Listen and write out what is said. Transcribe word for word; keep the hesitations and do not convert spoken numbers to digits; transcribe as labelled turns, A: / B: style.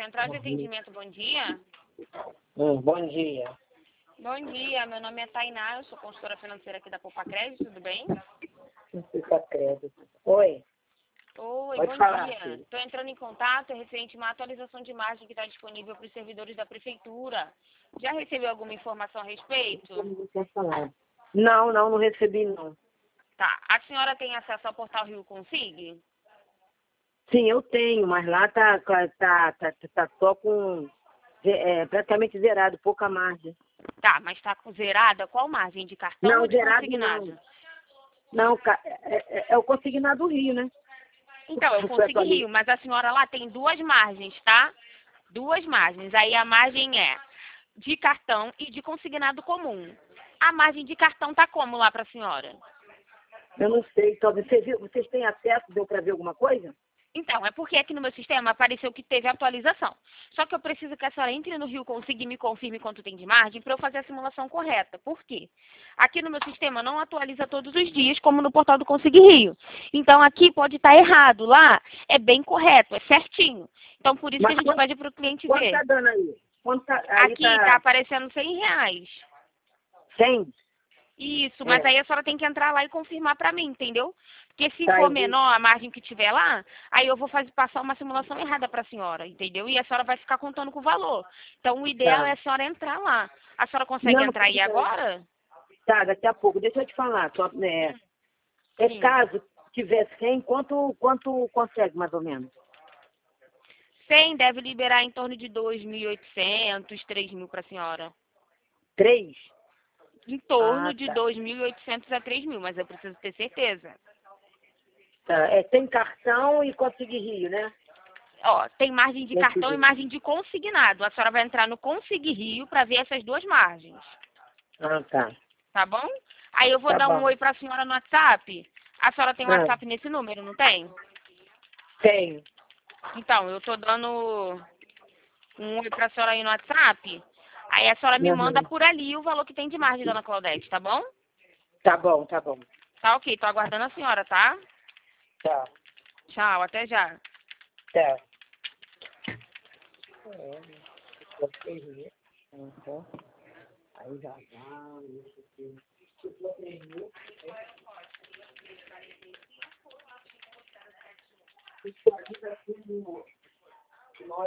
A: Central de Atendimento, bom dia.
B: Hum, bom dia.
A: Bom dia, meu nome é Tainá, eu sou consultora financeira aqui da Poupa Crédito, tudo bem?
B: Não sei se acredito. Oi,
A: Oi,
B: pode
A: bom
B: falar,
A: dia.
B: filho.
A: Estou entrando em contato referente a uma atualização de imagem que está disponível para os servidores da Prefeitura. Já recebeu alguma informação a respeito?
B: Não quer falar. Não, não, não recebi, não.
A: Tá. A senhora tem acesso ao portal Rio Consig?
B: Sim, eu tenho, mas lá tá, tá, tá, tá, tá só com é, praticamente zerado, pouca margem.
A: Tá, mas está zerada? Qual margem? De cartão
B: Não,
A: ou de
B: zerado
A: consignado?
B: não. Não, ca- é, é, é o consignado do Rio, né?
A: Então, eu
B: Foi
A: consegui Rio,
B: atualizado.
A: mas a senhora lá tem duas margens, tá? Duas margens. Aí a margem é de cartão e de consignado comum. A margem de cartão tá como lá para a senhora?
B: Eu não sei, talvez você viu, vocês têm acesso, deu para ver alguma coisa?
A: Então, é porque aqui no meu sistema apareceu que teve atualização. Só que eu preciso que a senhora entre no Rio Consig e me confirme quanto tem de margem para eu fazer a simulação correta. Por quê? Aqui no meu sistema não atualiza todos os dias, como no portal do Consig Rio. Então, aqui pode estar errado. Lá é bem correto, é certinho. Então, por isso que
B: Mas
A: a gente
B: quanto,
A: pede para o cliente
B: quanto
A: ver.
B: tá dando aí? Quanto tá, aí
A: Aqui está
B: tá
A: aparecendo cem reais.
B: cem?
A: Isso, mas
B: É,
A: aí a senhora tem que entrar lá e confirmar para mim, entendeu? Porque se
B: tá,
A: for
B: eu vi.
A: menor a margem que tiver lá, aí eu vou fazer, passar uma simulação errada para a senhora, entendeu? E a senhora vai ficar contando com o valor. Então o ideal
B: Tá.
A: é a senhora entrar lá. A senhora consegue
B: Não,
A: entrar aí agora?
B: tá, daqui a pouco. Deixa eu te falar. Só, é, é
A: Sim.
B: caso tiver cem, quanto, quanto consegue, mais ou menos?
A: cem deve liberar em torno de dois mil e oitocentos, três mil para a senhora.
B: Três?
A: Em torno
B: Ah,
A: de
B: tá.
A: dois mil e oitocentos a três mil, mas eu preciso ter certeza.
B: Tá. É, tem cartão e consegue Rio, né?
A: Ó, tem margem de
B: Nesse
A: cartão e
B: dia.
A: margem de consignado. A senhora vai entrar no Consig Rio para ver essas duas margens.
B: Ah, tá.
A: Tá bom? Aí eu vou
B: Tá
A: dar um
B: bom.
A: oi pra senhora no WhatsApp. A senhora tem um
B: Ah,
A: WhatsApp nesse número, não tem?
B: tenho.
A: Então, eu tô dando um oi pra senhora aí no WhatsApp. Aí a senhora me manda
B: Uhum.
A: por ali o valor que tem de margem, dona Claudete, tá bom?
B: Tá bom, tá bom.
A: Tá ok, tô aguardando a senhora, tá?
B: Tá.
A: Tchau, até já.
B: Tá. É, consegue Rio. Uhum. Aí já já, isso aqui. Se for três mil, isso aqui tá tudo